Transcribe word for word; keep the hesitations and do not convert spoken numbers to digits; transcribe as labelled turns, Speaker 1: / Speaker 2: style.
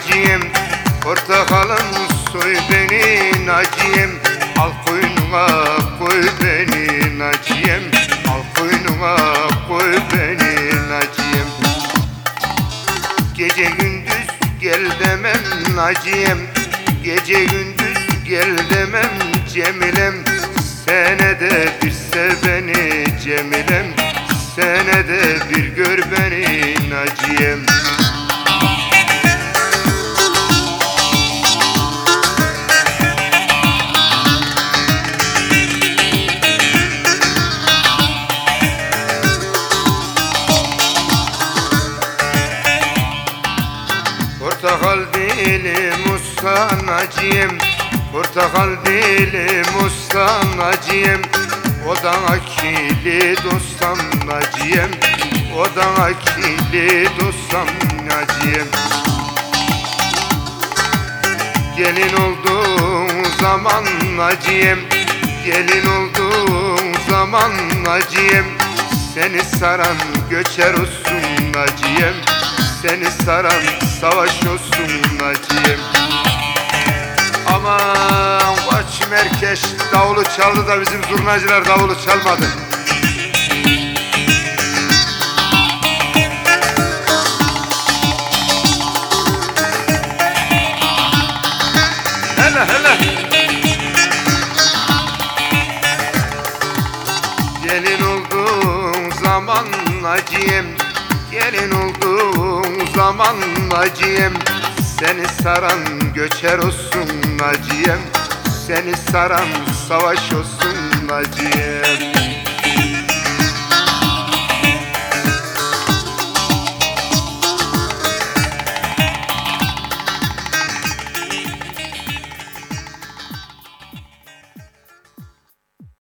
Speaker 1: Naciye'm. Portakalım soy beni Naciye'm. Al koynuna koy beni Naciye'm. Al koynuna koy beni Naciye'm. Gece gündüz gel demem Naciye'm. Gece gündüz gel demem Cemilem. Senede bir sev beni Cemilem. Senede bir gör beni Naciye'm. Portakal dilim usta Naciye'm. Portakal dilim usta Naciye'm. Odana kilit ustam Naciye'm. Odana kilit ustam Naciye'm. Gelin olduğun zaman Naciye'm. Gelin olduğun zaman Naciye'm. Seni saran göçer olsun Naciye'm. Seni saran savaş olsun Naciye'm. Aman kaç merkeş davulu çaldı da bizim zurnacılar davulu çalmadı. Hele hele. Gelin olduğun zaman Naciye'm. Gelin olduğun zaman Naciye'm. Seni saran göçer olsun Naciye'm. Seni saran savaş olsun Naciye'm.